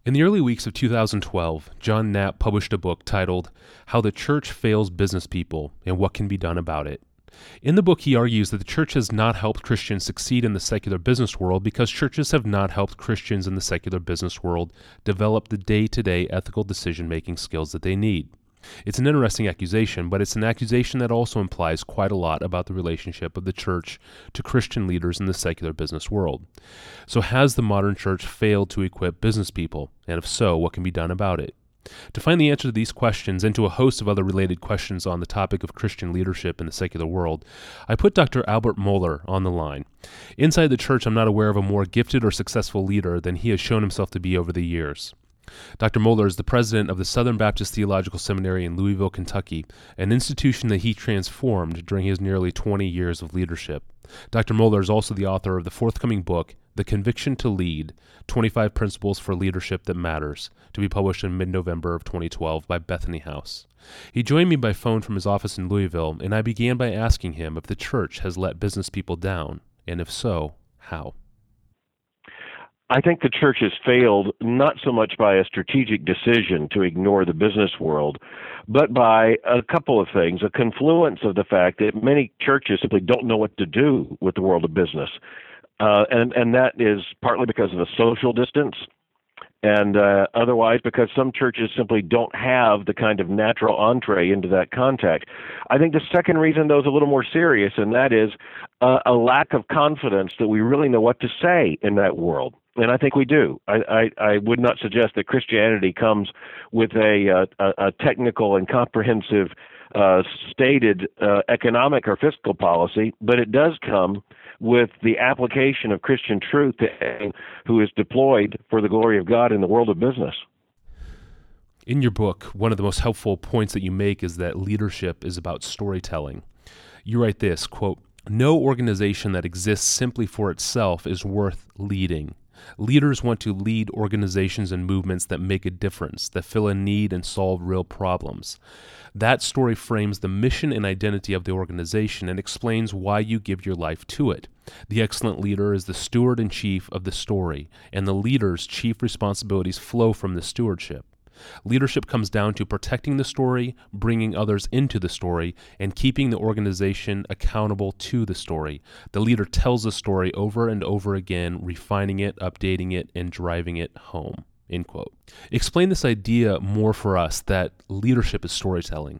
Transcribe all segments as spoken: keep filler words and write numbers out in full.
In the early weeks of two thousand twelve, John Knapp published a book titled How the Church Fails Business People and What Can Be Done About It. In the book, he argues that the church has not helped Christians succeed in the secular business world because churches have not helped Christians in the secular business world develop the day-to-day ethical decision-making skills that they need. It's an interesting accusation, but it's an accusation that also implies quite a lot about the relationship of the church to Christian leaders in the secular business world. So has the modern church failed to equip business people? And if so, what can be done about it? To find the answer to these questions and to a host of other related questions on the topic of Christian leadership in the secular world, I put Doctor Albert Mohler on the line. Inside the church, I'm not aware of a more gifted or successful leader than he has shown himself to be over the years. Doctor Mohler is the president of the Southern Baptist Theological Seminary in Louisville, Kentucky, an institution that he transformed during his nearly twenty years of leadership. Doctor Mohler is also the author of the forthcoming book, The Conviction to Lead, twenty-five Principles for Leadership That Matters, to be published in mid-November of twenty twelve by Bethany House. He joined me by phone from his office in Louisville, and I began by asking him if the church has let business people down, and if so, how. I think the church has failed not so much by a strategic decision to ignore the business world, but by a couple of things, a confluence of the fact that many churches simply don't know what to do with the world of business. Uh, and, and that is partly because of a social distance, and uh, otherwise because some churches simply don't have the kind of natural entree into that contact. I think the second reason, though, is a little more serious, and that is uh, a lack of confidence that we really know what to say in that world. And I think we do. I, I, I would not suggest that Christianity comes with a, uh, a, a technical and comprehensive uh, stated uh, economic or fiscal policy, but it does come with the application of Christian truth to anyone who is deployed for the glory of God in the world of business. In your book, one of the most helpful points that you make is that leadership is about storytelling. You write this, quote, "No organization that exists simply for itself is worth leading. Leaders want to lead organizations and movements that make a difference, that fill a need and solve real problems. That story frames the mission and identity of the organization and explains why you give your life to it. The excellent leader is the steward in chief of the story, and the leader's chief responsibilities flow from the stewardship. Leadership comes down to protecting the story, bringing others into the story, and keeping the organization accountable to the story. The leader tells the story over and over again, refining it, updating it, and driving it home." End quote. Explain this idea more for us, that leadership is storytelling.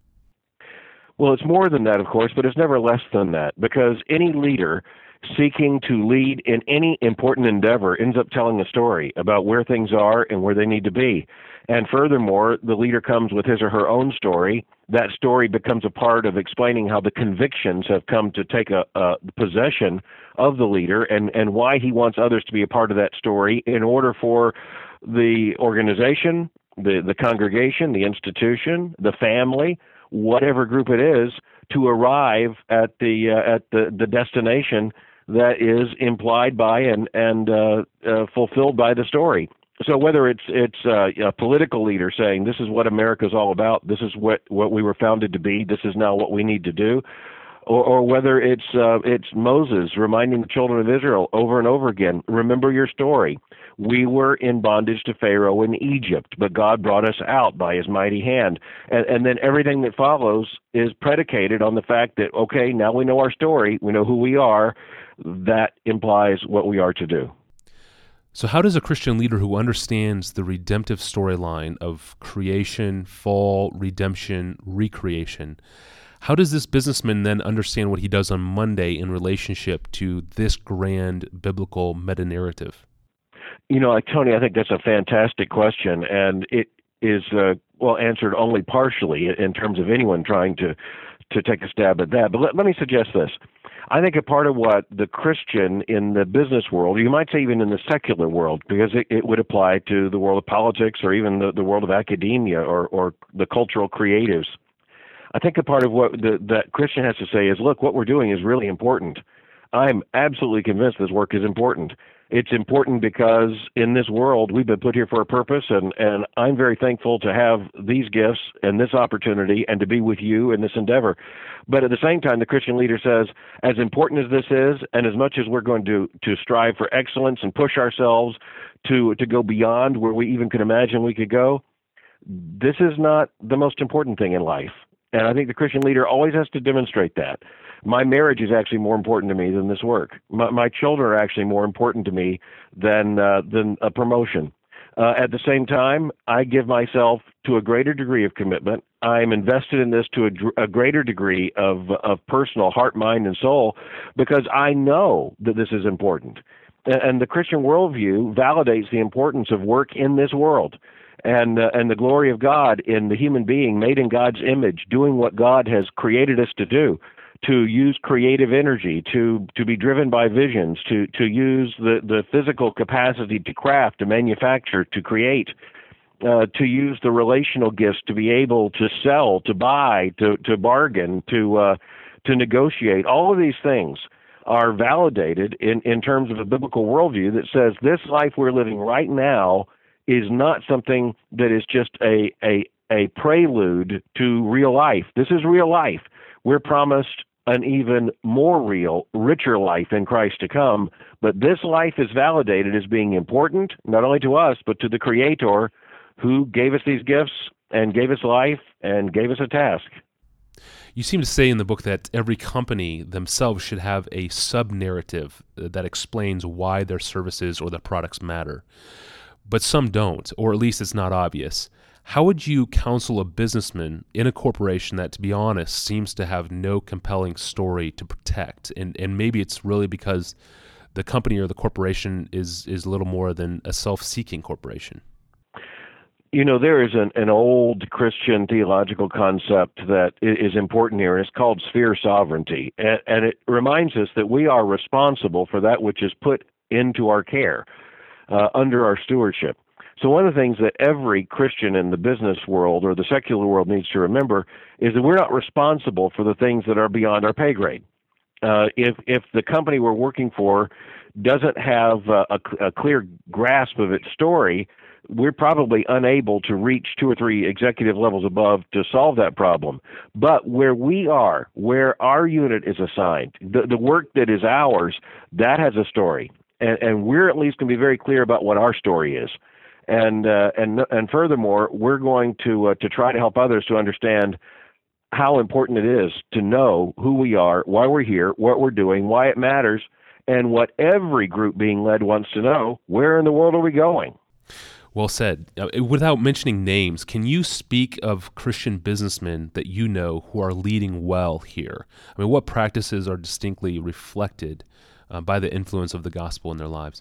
Well, it's more than that, of course, but it's never less than that, because any leader seeking to lead in any important endeavor ends up telling a story about where things are and where they need to be. And furthermore, the leader comes with his or her own story. That story becomes a part of explaining how the convictions have come to take a, a possession of the leader, and, and why he wants others to be a part of that story in order for the organization, the, the congregation, the institution, the family, whatever group it is, to arrive at the uh, at the, the destination that is implied by and and uh, uh, fulfilled by the story. So whether it's it's uh, a political leader saying this is what America's all about, this is what, what we were founded to be, this is now what we need to do, or, or whether it's uh, it's Moses reminding the children of Israel over and over again, remember your story. We were in bondage to Pharaoh in Egypt, but God brought us out by his mighty hand. And, and then everything that follows is predicated on the fact that, okay, now we know our story, we know who we are, that implies what we are to do. So how does a Christian leader who understands the redemptive storyline of creation, fall, redemption, recreation, how does this businessman then understand what he does on Monday in relationship to this grand biblical meta-narrative? You know, Tony, I think that's a fantastic question, and it is, uh, well, answered only partially in terms of anyone trying to, to take a stab at that. But let, let me suggest this. I think a part of what the Christian in the business world, you might say even in the secular world, because it, it would apply to the world of politics or even the, the world of academia or, or the cultural creatives. I think a part of what the, that Christian has to say is, look, what we're doing is really important. I'm absolutely convinced this work is important. It's important because in this world, we've been put here for a purpose, and, and I'm very thankful to have these gifts and this opportunity and to be with you in this endeavor. But at the same time, the Christian leader says, as important as this is, and as much as we're going to, to strive for excellence and push ourselves to to go beyond where we even could imagine we could go, this is not the most important thing in life. And I think the Christian leader always has to demonstrate that. My marriage is actually more important to me than this work. My, my children are actually more important to me than uh, than a promotion. Uh, at the same time, I give myself to a greater degree of commitment. I'm invested in this to a, a greater degree of of personal heart, mind, and soul, because I know that this is important. And, and the Christian worldview validates the importance of work in this world, and uh, and the glory of God in the human being made in God's image, doing what God has created us to do, to use creative energy, to to be driven by visions, to to use the, the physical capacity to craft, to manufacture, to create, uh, to use the relational gifts to be able to sell, to buy, to to bargain, to uh, to negotiate. All of these things are validated in, in terms of a biblical worldview that says this life we're living right now is not something that is just a a a prelude to real life. This is real life. We're promised an even more real, richer life in Christ to come, but this life is validated as being important, not only to us, but to the Creator who gave us these gifts and gave us life and gave us a task. You seem to say in the book that every company themselves should have a sub-narrative that explains why their services or their products matter, but some don't, or at least it's not obvious. How would you counsel a businessman in a corporation that, to be honest, seems to have no compelling story to protect? And and maybe it's really because the company or the corporation is, is a little more than a self-seeking corporation. You know, there is an, an old Christian theological concept that is important here. It's called sphere sovereignty. And, and it reminds us that we are responsible for that which is put into our care, uh, under our stewardship. So one of the things that every Christian in the business world or the secular world needs to remember is that we're not responsible for the things that are beyond our pay grade. Uh, if if the company we're working for doesn't have a, a, a clear grasp of its story, we're probably unable to reach two or three executive levels above to solve that problem. But where we are, where our unit is assigned, the, the work that is ours, that has a story. And, and we're at least going to be very clear about what our story is. And uh, and and furthermore, we're going to uh, to try to help others to understand how important it is to know who we are, why we're here, what we're doing, why it matters, and what every group being led wants to know: where in the world are we going? Well said. Uh, without mentioning names, can you speak of Christian businessmen that you know who are leading well here? I mean, what practices are distinctly reflected uh, by the influence of the gospel in their lives?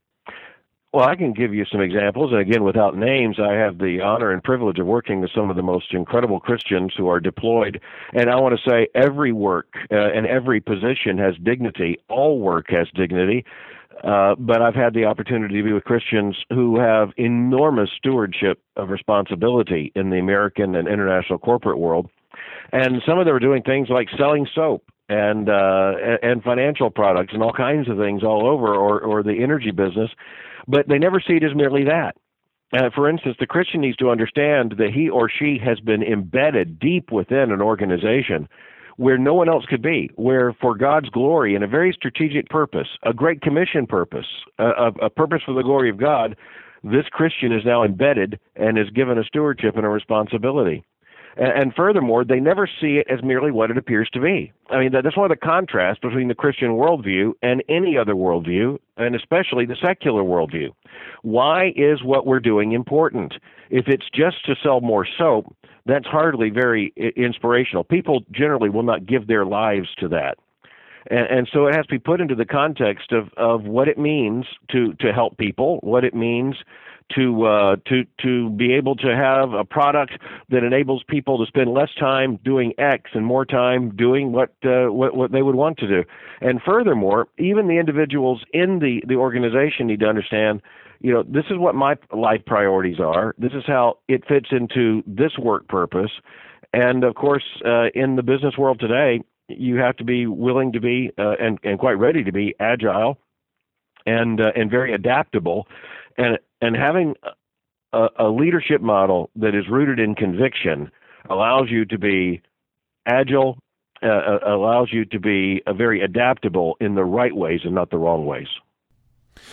Well, I can give you some examples, and again, without names, I have the honor and privilege of working with some of the most incredible Christians who are deployed, and I want to say every work uh, and every position has dignity. All work has dignity, uh, but I've had the opportunity to be with Christians who have enormous stewardship of responsibility in the American and international corporate world, and some of them are doing things like selling soap and uh, and financial products and all kinds of things all over, or, or the energy business. But they never see it as merely that. Uh, for instance, the Christian needs to understand that he or she has been embedded deep within an organization where no one else could be, where for God's glory and a very strategic purpose, a great commission purpose, a, a, a purpose for the glory of God, this Christian is now embedded and is given a stewardship and a responsibility. And furthermore, they never see it as merely what it appears to be. I mean, that's one of the contrasts between the Christian worldview and any other worldview, and especially the secular worldview. Why is what we're doing important? If it's just to sell more soap, that's hardly very inspirational. People generally will not give their lives to that. And, and so it has to be put into the context of, of what it means to, to help people, what it means to uh, to to be able to have a product that enables people to spend less time doing X and more time doing what uh, what, what they would want to do. And furthermore, even the individuals in the, the organization need to understand, you know, this is what my life priorities are. This is how it fits into this work purpose. And of course, uh, in the business world today, you have to be willing to be uh, and and quite ready to be agile and uh, and very adaptable. And and having a, a leadership model that is rooted in conviction allows you to be agile, uh, allows you to be uh, very adaptable in the right ways and not the wrong ways.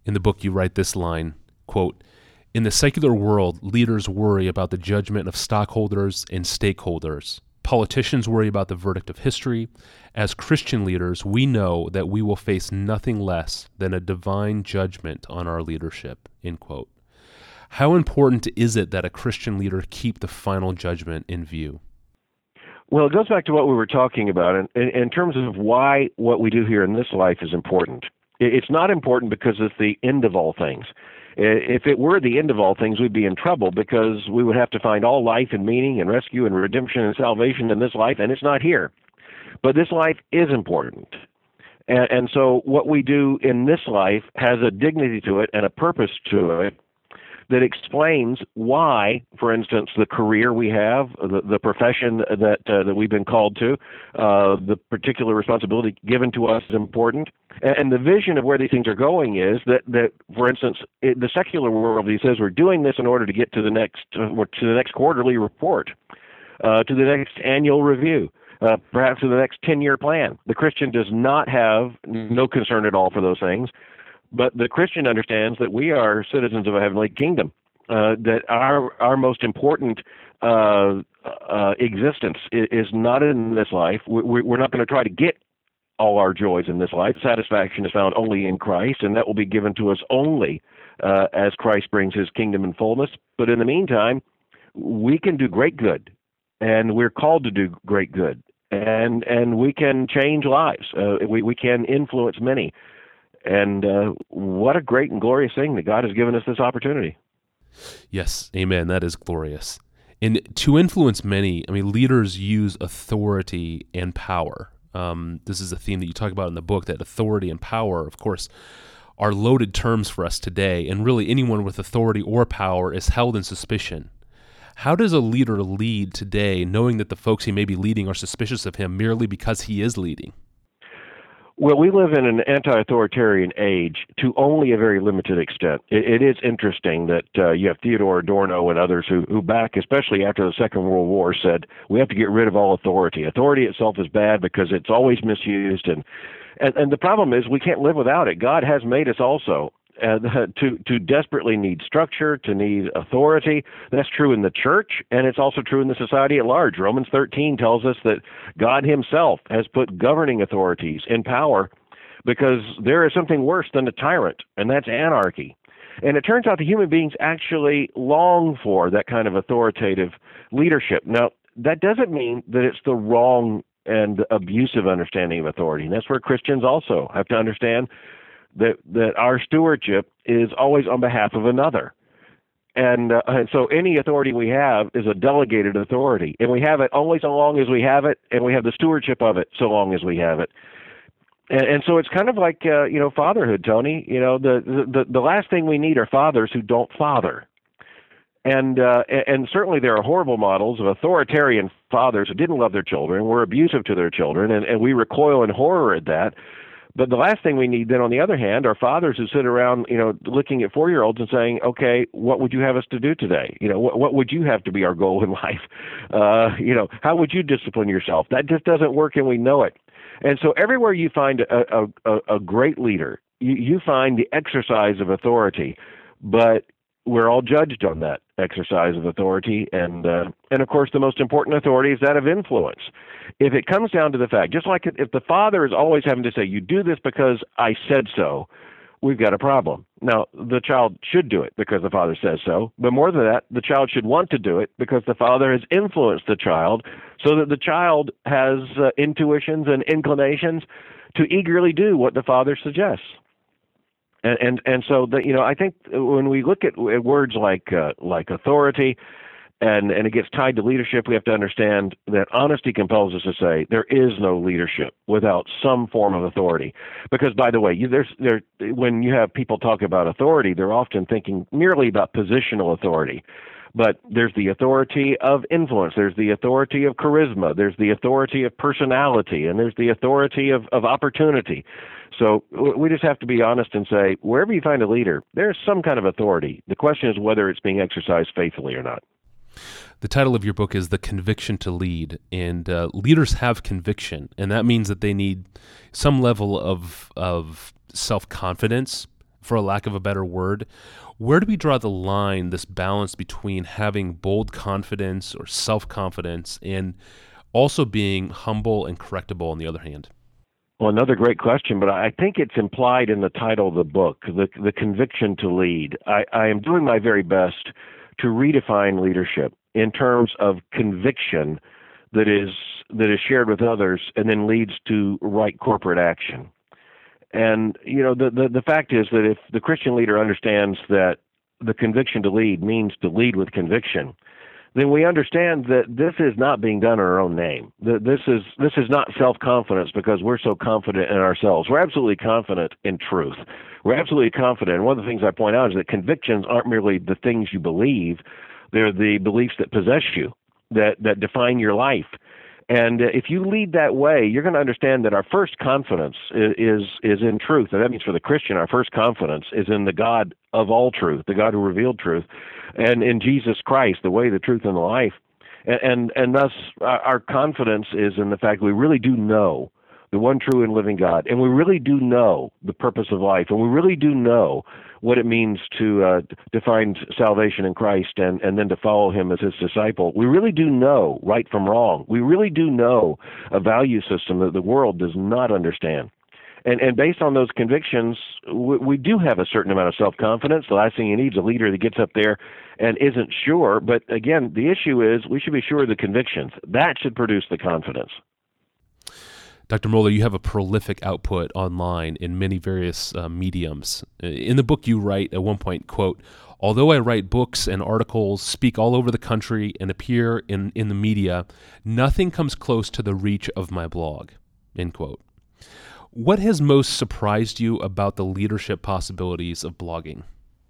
In the book, you write this line, quote, "In the secular world, leaders worry about the judgment of stockholders and stakeholders. Politicians worry about the verdict of history. As Christian leaders, we know that we will face nothing less than a divine judgment on our leadership," end quote. How important is it that a Christian leader keep the final judgment in view? Well, it goes back to what we were talking about in, in, in terms of why what we do here in this life is important. It's not important because it's the end of all things. If it were the end of all things, we'd be in trouble because we would have to find all life and meaning and rescue and redemption and salvation in this life, and it's not here. But this life is important. And, and so what we do in this life has a dignity to it and a purpose to it that explains why, for instance, the career we have, the, the profession that uh, that we've been called to, uh, the particular responsibility given to us is important. And, and the vision of where these things are going is that, that for instance, in the secular world, he says we're doing this in order to get to the next uh, to the next quarterly report, uh, to the next annual review, uh, perhaps to the next ten-year plan. The Christian does not have no concern at all for those things. But the Christian understands that we are citizens of a heavenly kingdom, uh, that our our most important uh, uh, existence is, is not in this life. We, we're not going to try to get all our joys in this life. Satisfaction is found only in Christ, and that will be given to us only uh, as Christ brings his kingdom in fullness. But in the meantime, we can do great good, and we're called to do great good, and and we can change lives. Uh, we, we can influence many. And uh, what a great and glorious thing that God has given us this opportunity. Yes, amen. That is glorious. And to influence many, I mean, leaders use authority and power. Um, this is a theme that you talk about in the book, that authority and power, of course, are loaded terms for us today. And really, anyone with authority or power is held in suspicion. How does a leader lead today, knowing that the folks he may be leading are suspicious of him merely because he is leading? Well, we live in an anti-authoritarian age to only a very limited extent. It, it is interesting that uh, you have Theodore Adorno and others who, who back, especially after the Second World War, said we have to get rid of all authority. Authority itself is bad because it's always misused. And, and, and the problem is we can't live without it. God has made us also uh, to, to desperately need structure, to need authority. That's true in the church, and it's also true in the society at large. Romans thirteen tells us that God himself has put governing authorities in power because there is something worse than a tyrant, and that's anarchy. And it turns out that human beings actually long for that kind of authoritative leadership. Now, that doesn't mean that it's the wrong and abusive understanding of authority, and that's where Christians also have to understand that that our stewardship is always on behalf of another. And, uh, and so any authority we have is a delegated authority, and we have it only so long as we have it, and we have the stewardship of it so long as we have it. And, and so it's kind of like, uh, you know, fatherhood, Tony. You know, the, the, the last thing we need are fathers who don't father. And, uh, and certainly there are horrible models of authoritarian fathers who didn't love their children, were abusive to their children, and, and we recoil in horror at that. But the last thing we need then, on the other hand, are fathers who sit around, you know, looking at four-year-olds and saying, okay, what would you have us to do today? You know, what, what would you have to be our goal in life? Uh, you know, how would you discipline yourself? That just doesn't work, and we know it. And so everywhere you find a, a, a great leader, you, you find the exercise of authority, but we're all judged on that exercise of authority, and uh, and of course the most important authority is that of influence. If it comes down to the fact, just like if the father is always having to say, you do this because I said so, we've got a problem. Now, the child should do it because the father says so, but more than that, the child should want to do it because the father has influenced the child so that the child has uh, intuitions and inclinations to eagerly do what the father suggests. And and, and so, the, you know, I think when we look at, at words like uh, like authority, and, and it gets tied to leadership, we have to understand that honesty compels us to say there is no leadership without some form of authority. Because, by the way, you, there's there when you have people talk about authority, they're often thinking merely about positional authority. But there's the authority of influence, there's the authority of charisma, there's the authority of personality, and there's the authority of, of opportunity. So we just have to be honest and say, wherever you find a leader, there's some kind of authority. The question is whether it's being exercised faithfully or not. The title of your book is The Conviction to Lead, and uh, leaders have conviction, and that means that they need some level of of self-confidence for a lack of a better word. Where do we draw the line, this balance between having bold confidence or self-confidence and also being humble and correctable on the other hand? Well, another great question, but I think it's implied in the title of the book, the, the conviction to lead. I, I am doing my very best to redefine leadership in terms of conviction that is that is shared with others and then leads to right corporate action. And, you know, the, the, the fact is that if the Christian leader understands that the conviction to lead means to lead with conviction, then we understand that this is not being done in our own name. This is this is not self-confidence because we're so confident in ourselves. We're absolutely confident in truth. We're absolutely confident. And one of the things I point out is that convictions aren't merely the things you believe. They're the beliefs that possess you, that, that define your life. And if you lead that way, you're going to understand that our first confidence is is in truth. And that means for the Christian, our first confidence is in the God of all truth, the God who revealed truth, and in Jesus Christ, the way, the truth, and the life. And and, and thus, our confidence is in the fact that we really do know the one true and living God, and we really do know the purpose of life, and we really do know what it means to uh, to find salvation in Christ and, and then to follow him as his disciple. We really do know right from wrong. We really do know a value system that the world does not understand. And and based on those convictions, we, we do have a certain amount of self-confidence. The last thing you need is a leader that gets up there and isn't sure. But again, the issue is we should be sure of the convictions. That should produce the confidence. Doctor Mohler, you have a prolific output online in many various uh, mediums. In the book you write at one point, quote, "Although I write books and articles, speak all over the country, and appear in, in the media, nothing comes close to the reach of my blog," end quote. What has most surprised you about the leadership possibilities of blogging?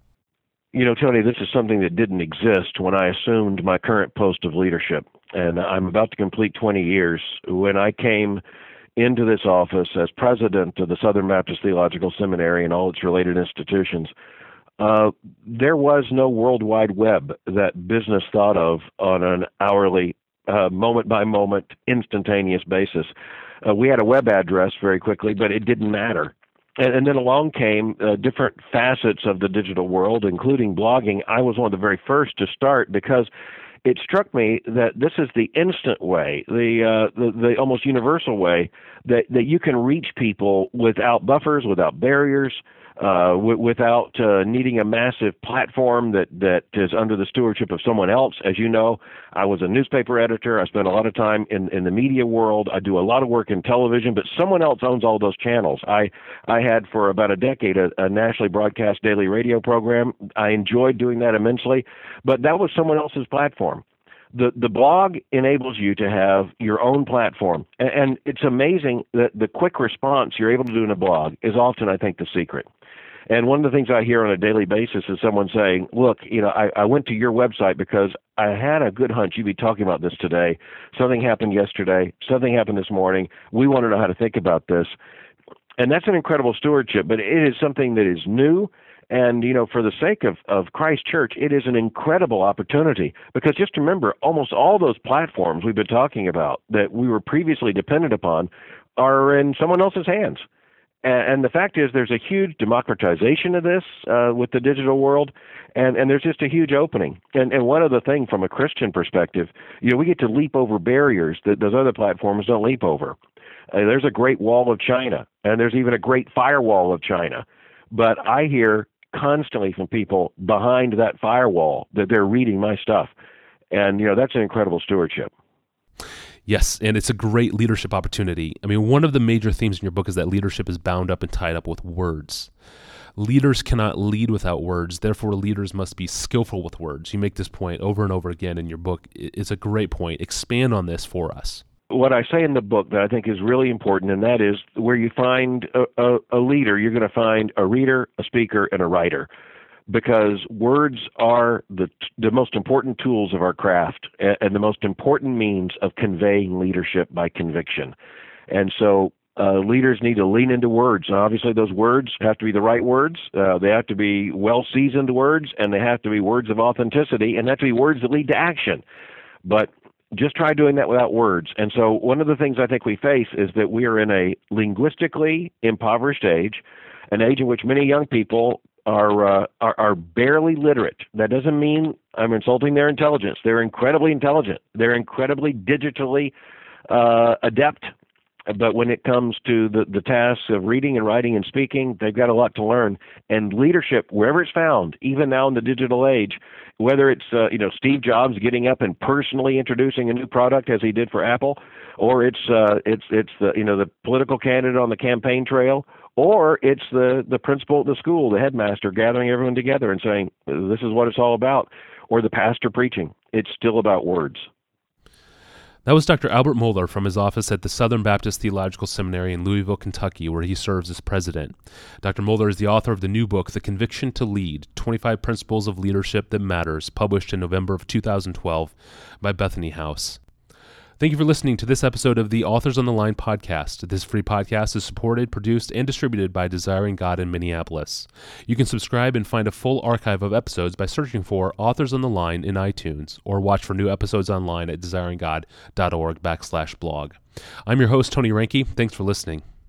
You know, Tony, this is something that didn't exist when I assumed my current post of leadership. And I'm about to complete twenty years. When I came into this office as president of the Southern Baptist Theological Seminary and all its related institutions, uh, there was no World Wide Web that business thought of on an hourly, uh, moment-by-moment, instantaneous basis. Uh, we had a web address very quickly, but it didn't matter. And, and then along came uh, different facets of the digital world, including blogging. I was one of the very first to start because it struck me that this is the instant way, the, uh, the the almost universal way that, that you can reach people without buffers, without barriers, uh, w- without uh, needing a massive platform that, that is under the stewardship of someone else. As you know, I was a newspaper editor. I spent a lot of time in, in the media world. I do a lot of work in television, but someone else owns all those channels. I, I had for about a decade a, a nationally broadcast daily radio program. I enjoyed doing that immensely, but that was someone else's platform. The the blog enables you to have your own platform, and, and it's amazing that the quick response you're able to do in a blog is often, I think, the secret. And one of the things I hear on a daily basis is someone saying, look, you know, I, I went to your website because I had a good hunch you'd be talking about this today. Something happened yesterday. Something happened this morning. We want to know how to think about this. And that's an incredible stewardship, but it is something that is new. And, you know, for the sake of, of Christ Church, it is an incredible opportunity because just remember, almost all those platforms we've been talking about that we were previously dependent upon are in someone else's hands. And, and the fact is there's a huge democratization of this uh, with the digital world, and, and there's just a huge opening. And, and one other thing from a Christian perspective, you know, we get to leap over barriers that those other platforms don't leap over. Uh, there's a great wall of China, and there's even a great firewall of China. But I hear constantly from people behind that firewall that they're reading my stuff. And, you know, that's an incredible stewardship. Yes, and it's a great leadership opportunity. I mean, one of the major themes in your book is that leadership is bound up and tied up with words. Leaders cannot lead without words. Therefore, leaders must be skillful with words. You make this point over and over again in your book. It's a great point. Expand on this for us. What I say in the book that I think is really important, and that is where you find a, a, a leader, you're going to find a reader, a speaker, and a writer, because words are the the most important tools of our craft and, and the most important means of conveying leadership by conviction. And so uh, leaders need to lean into words. Now, obviously, those words have to be the right words. Uh, they have to be well-seasoned words, and they have to be words of authenticity, and they have to be words that lead to action. But just try doing that without words. And so one of the things I think we face is that we are in a linguistically impoverished age. an age in which many young people are, uh, are are barely literate. That doesn't mean I'm insulting their intelligence. They're incredibly intelligent. They're incredibly digitally uh, adept. But when it comes to the, the tasks of reading and writing and speaking, they've got a lot to learn. And leadership, wherever it's found, even now in the digital age, whether it's uh, you know Steve Jobs getting up and personally introducing a new product as he did for Apple, or it's uh, it's it's the you know the political candidate on the campaign trail, or it's the the principal at the school, the headmaster, gathering everyone together and saying, "This is what it's all about," or the pastor preaching. It's still about words. That was Doctor Albert Mohler from his office at the Southern Baptist Theological Seminary in Louisville, Kentucky, where he serves as president. Doctor Mohler is the author of the new book, The Conviction to Lead, twenty-five Principles of Leadership That Matters, published in November of two thousand twelve by Bethany House. Thank you for listening to this episode of the Authors on the Line podcast. This free podcast is supported, produced, and distributed by Desiring God in Minneapolis. You can subscribe and find a full archive of episodes by searching for Authors on the Line in iTunes, or watch for new episodes online at desiringgod.org backslash blog. I'm your host, Tony Reinke. Thanks for listening.